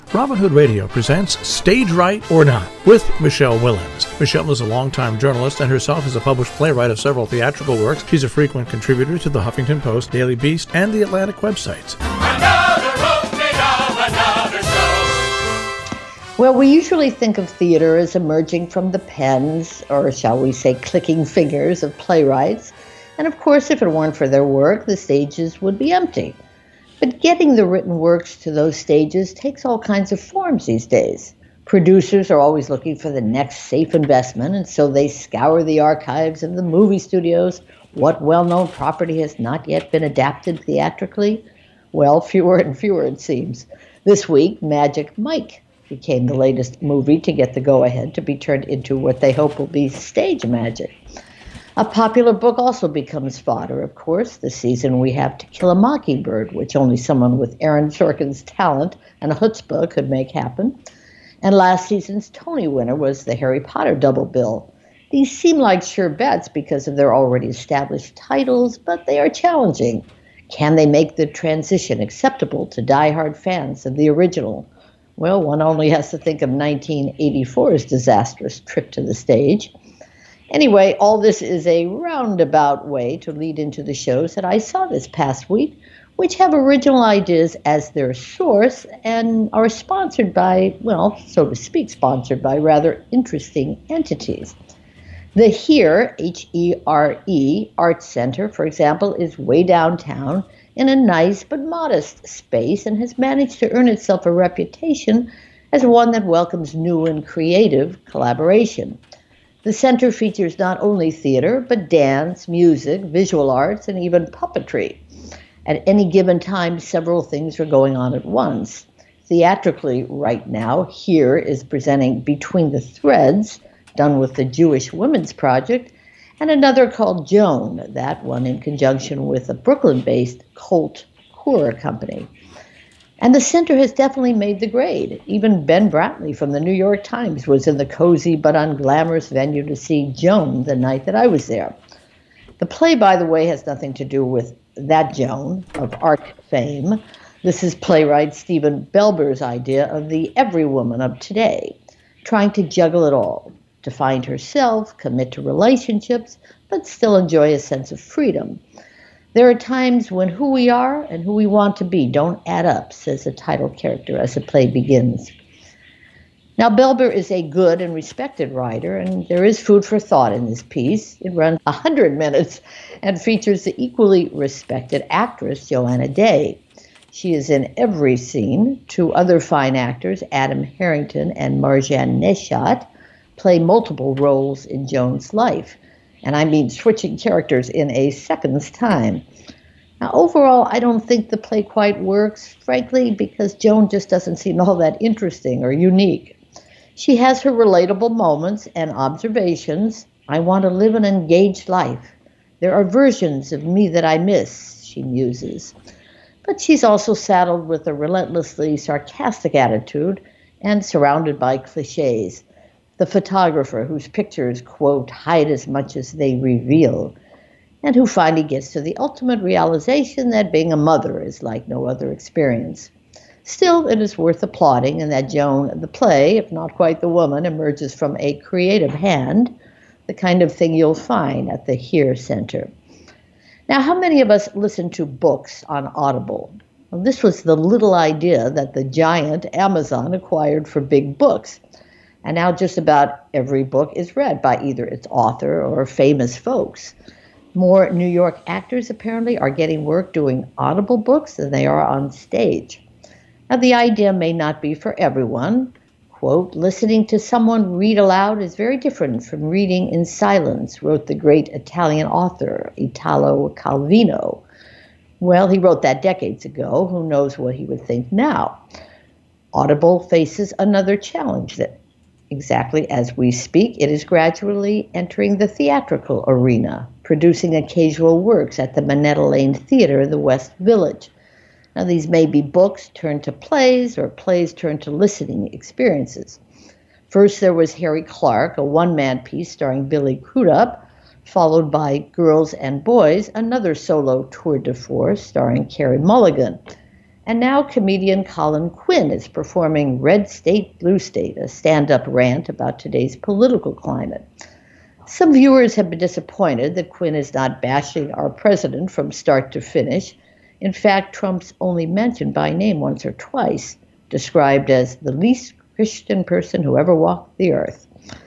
Robin Hood Radio presents Stage Right or Not with Michelle Willens. Michelle is a longtime journalist and herself is a published playwright of several theatrical works. She's a frequent contributor to the Huffington Post, Daily Beast, and the Atlantic websites. Well, we usually think of theater as emerging from the pens, or shall we say clicking fingers, of playwrights. And of course, if it weren't for their work, the stages would be empty. But getting the written works to those stages takes all kinds of forms these days. Producers are always looking for the next safe investment, and so they scour the archives of the movie studios. What well-known property has not yet been adapted theatrically? Well, fewer and fewer, it seems. This week, Magic Mike became the latest movie to get the go-ahead to be turned into what they hope will be stage magic. A popular book also becomes fodder, of course. This season we have To Kill a Mockingbird, which only someone with Aaron Sorkin's talent and chutzpah could make happen. And last season's Tony winner was the Harry Potter double bill. These seem like sure bets because of their already established titles, but they are challenging. Can they make the transition acceptable to diehard fans of the original? Well, one only has to think of 1984's disastrous trip to the stage. Anyway, all this is a roundabout way to lead into the shows that I saw this past week, which have original ideas as their source and are sponsored by, well, so to speak, sponsored by rather interesting entities. The Here, H-E-R-E, Arts Center, for example, is way downtown in a nice but modest space and has managed to earn itself a reputation as one that welcomes new and creative collaboration. The center features not only theater, but dance, music, visual arts, and even puppetry. At any given time, several things are going on at once. Theatrically, right now, Here is presenting Between the Threads, done with the Jewish Women's Project, and another called Joan, that one in conjunction with a Brooklyn-based Colt Choir Company. And the center has definitely made the grade. Even Ben Brantley from the New York Times was in the cozy but unglamorous venue to see Joan the night that I was there. The play, by the way, has nothing to do with that Joan of art fame. This is playwright Stephen Belber's idea of the every woman of today, trying to juggle it all, to find herself, commit to relationships, but still enjoy a sense of freedom. There are times when who we are and who we want to be don't add up, says the title character as the play begins. Now, Belber is a good and respected writer, and there is food for thought in this piece. It runs 100 minutes and features the equally respected actress, Joanna Day. She is in every scene. Two other fine actors, Adam Harrington and Marjan Neshat, play multiple roles in Joan's life. And I mean switching characters in a second's time. Now, overall, I don't think the play quite works, frankly, because Joan just doesn't seem all that interesting or unique. She has her relatable moments and observations. I want to live an engaged life. There are versions of me that I miss, she muses. But she's also saddled with a relentlessly sarcastic attitude and surrounded by cliches. The photographer whose pictures, quote, hide as much as they reveal, and who finally gets to the ultimate realization that being a mother is like no other experience. Still, it is worth applauding, and that Joan, the play, if not quite the woman, emerges from a creative hand, the kind of thing you'll find at the Here Center. Now, how many of us listen to books on Audible? Well, this was the little idea that the giant Amazon acquired for big books. And now just about every book is read by either its author or famous folks. More New York actors apparently are getting work doing Audible books than they are on stage. Now, the idea may not be for everyone. Quote, listening to someone read aloud is very different from reading in silence, wrote the great Italian author Italo Calvino. Well, he wrote that decades ago. Who knows what he would think now? Audible faces another challenge that exactly as we speak, it is gradually entering the theatrical arena, producing occasional works at the Minetta Lane Theater in the West Village. Now, these may be books turned to plays or plays turned to listening experiences. First, there was Harry Clark, a one-man piece starring Billy Crudup, followed by Girls and Boys, another solo tour de force starring Carey Mulligan. And now comedian Colin Quinn is performing Red State, Blue State, a stand-up rant about today's political climate. Some viewers have been disappointed that Quinn is not bashing our president from start to finish. In fact, Trump's only mentioned by name once or twice, described as the least Christian person who ever walked the earth.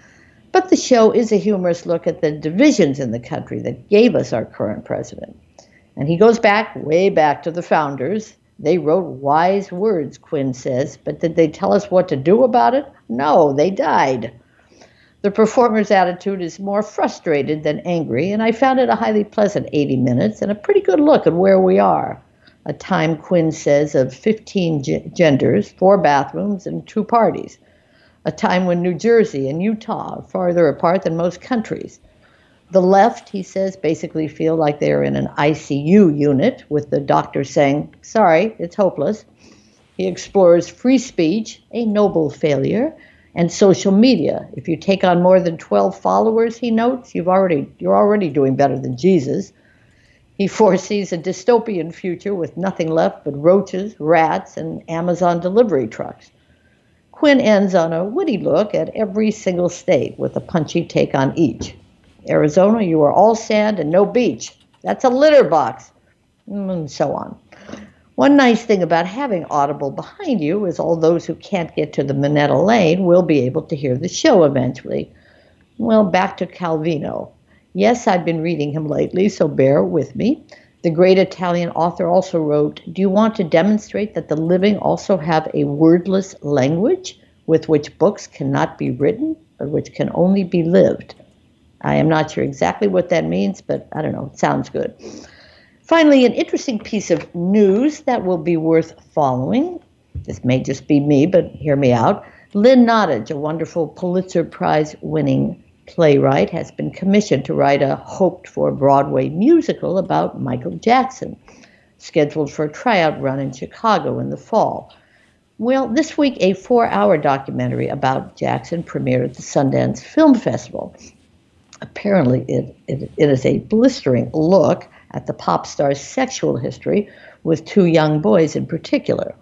But the show is a humorous look at the divisions in the country that gave us our current president. And he goes back, way back to the founders. They wrote wise words, Quinn says, but did they tell us what to do about it? No, they died. The performer's attitude is more frustrated than angry, and I found it a highly pleasant 80 minutes and a pretty good look at where we are. A time, Quinn says, of 15 genders, 4 bathrooms, and 2 parties. A time when New Jersey and Utah are farther apart than most countries. The left, he says, basically feel like they're in an ICU unit, with the doctor saying, sorry, it's hopeless. He explores free speech, a noble failure, and social media. If you take on more than 12 followers, he notes, you're already doing better than Jesus. He foresees a dystopian future with nothing left but roaches, rats, and Amazon delivery trucks. Quinn ends on a witty look at every single state with a punchy take on each. Arizona, you are all sand and no beach. That's a litter box, and so on. One nice thing about having Audible behind you is all those who can't get to the Minetta Lane will be able to hear the show eventually. Well, back to Calvino. Yes, I've been reading him lately, so bear with me. The great Italian author also wrote, do you want to demonstrate that the living also have a wordless language with which books cannot be written, but which can only be lived? I am not sure exactly what that means, but I don't know, it sounds good. Finally, an interesting piece of news that will be worth following. This may just be me, but hear me out. Lynn Nottage, a wonderful Pulitzer Prize-winning playwright, has been commissioned to write a hoped-for Broadway musical about Michael Jackson, scheduled for a tryout run in Chicago in the fall. Well, this week, a 4-hour documentary about Jackson premiered at the Sundance Film Festival. Apparently, it is a blistering look at the pop star's sexual history with 2 young boys in particular.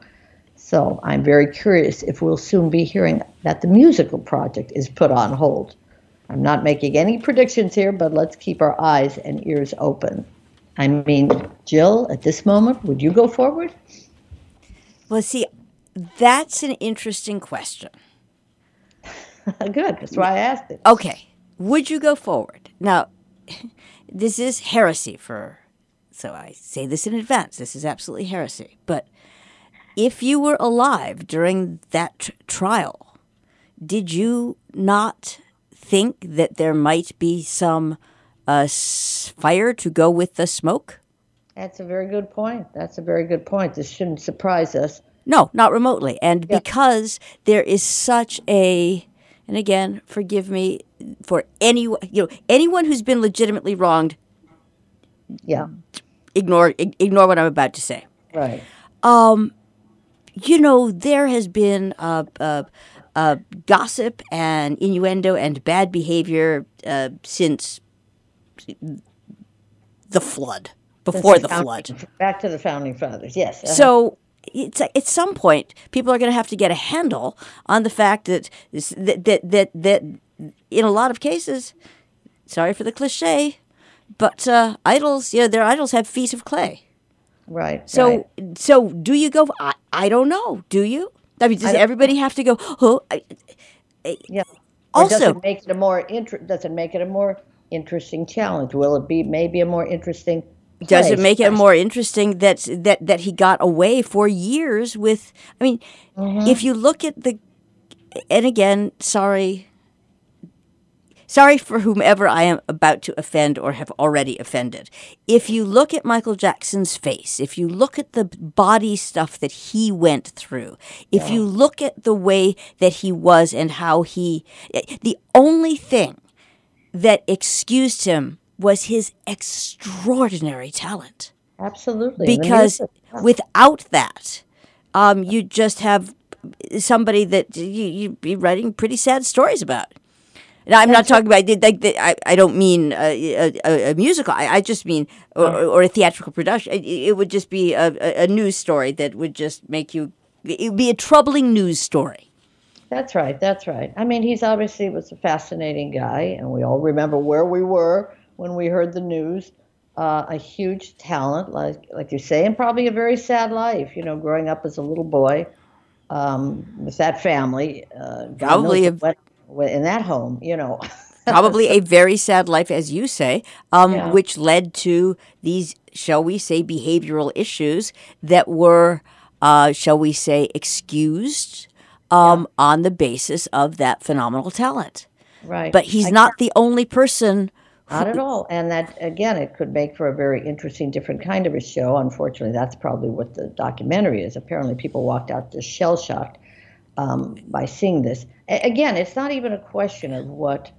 So I'm very curious if we'll soon be hearing that the musical project is put on hold. I'm not making any predictions here, but let's keep our eyes and ears open. I mean, Jill, at this moment, would you go forward? Well, see, that's an interesting question. Good. That's why I asked it. Okay. Would you go forward? Now, this is heresy so I say this in advance. This is absolutely heresy. But if you were alive during that trial, did you not think that there might be some fire to go with the smoke? That's a very good point. This shouldn't surprise us. No, not remotely. And because there is such and again, forgive me for anyone who's been legitimately wronged. Yeah. Ignore what I'm about to say. Right. There has been gossip and innuendo and bad behavior since the flood, before the flood. Back to the founding fathers, yes. Uh-huh. So it's at some point, people are going to have to get a handle on the fact that in a lot of cases, sorry for the cliche, but idols, their idols have feet of clay. Right. So do you go? I don't know. Do you? I mean, does everybody have to go? Oh, yeah. Or Also, does it make it a more interesting challenge? Will it be maybe a more interesting? Does it make it more interesting that he got away for years with? I mean, if you look at and again, sorry for whomever I am about to offend or have already offended. If you look at Michael Jackson's face, if you look at the body stuff that he went through, if you look at the way that he was and how the only thing that excused him was his extraordinary talent. Absolutely. Because without that, you just have somebody that you'd be writing pretty sad stories about. Now, I'm not talking about I don't mean a musical. I just mean or a theatrical production. It would just be a news story that would just make you. It would be a troubling news story. That's right. That's right. I mean, he's obviously was a fascinating guy, and we all remember where we were when we heard the news. A huge talent, like you say, and probably a very sad life. You know, growing up as a little boy with that family. Probably in that home, you know. Probably a very sad life, as you say, which led to these, shall we say, behavioral issues that were, shall we say, excused on the basis of that phenomenal talent. Right. But he's not the only person. Not at all. And that, again, it could make for a very interesting, different kind of a show. Unfortunately, that's probably what the documentary is. Apparently, people walked out just shell-shocked by seeing this. Again, it's not even a question of what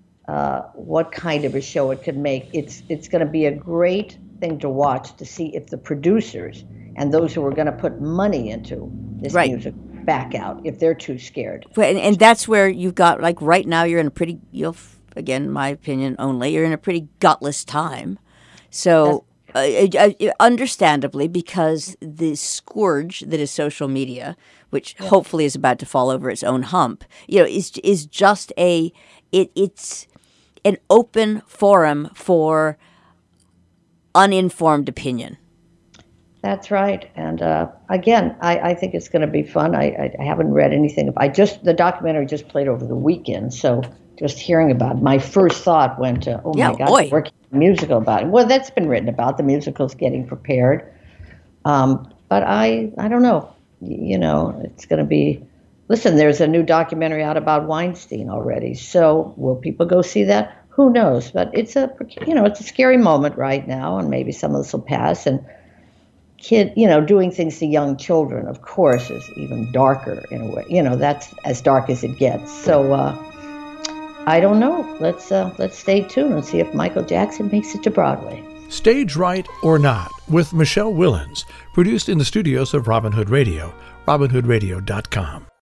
kind of a show it could make. It's going to be a great thing to watch to see if the producers and those who are going to put money into this music back out, if they're too scared. And that's where you've got, like right now, you're in a pretty, again, my opinion only, you're in a pretty gutless time. So understandably, because the scourge that is social media, which hopefully is about to fall over its own hump, is just it's an open forum for uninformed opinion. That's right. And again, I think it's going to be fun. I haven't read anything. The documentary just played over the weekend, so just hearing about it, my first thought went to, oh my God, working a musical about it. Well, that's been written about. The musical's getting prepared. But I don't know. It's going to be, listen, there's a new documentary out about Weinstein already. So will people go see that? Who knows? But it's a scary moment right now, and maybe some of this will pass. And doing things to young children, of course, is even darker in a way. That's as dark as it gets. So I don't know. Let's stay tuned and see if Michael Jackson makes it to Broadway. Stage Right or Not with Michelle Willens, produced in the studios of Robin Hood Radio, robinhoodradio.com.